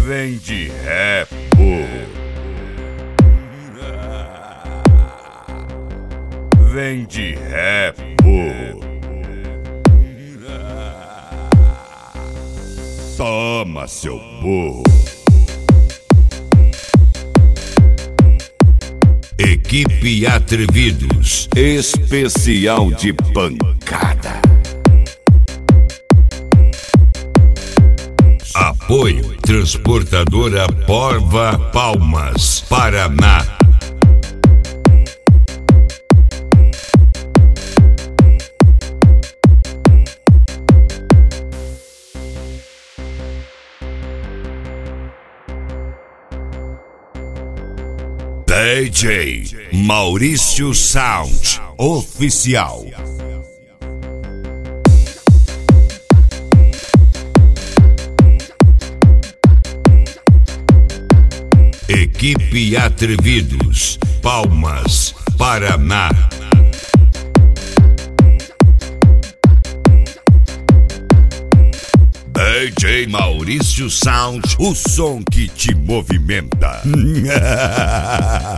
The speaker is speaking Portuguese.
Vem de repo. Vem de repo. Toma, seu burro. Equipe Atrevidos, especial de pancada. Apoio Transportadora Porva Palmas, Paraná. DJ Maurício Sound Oficial. Equipe Atrevidos, Palmas, Paraná. DJ Maurício Sound, o som que te movimenta.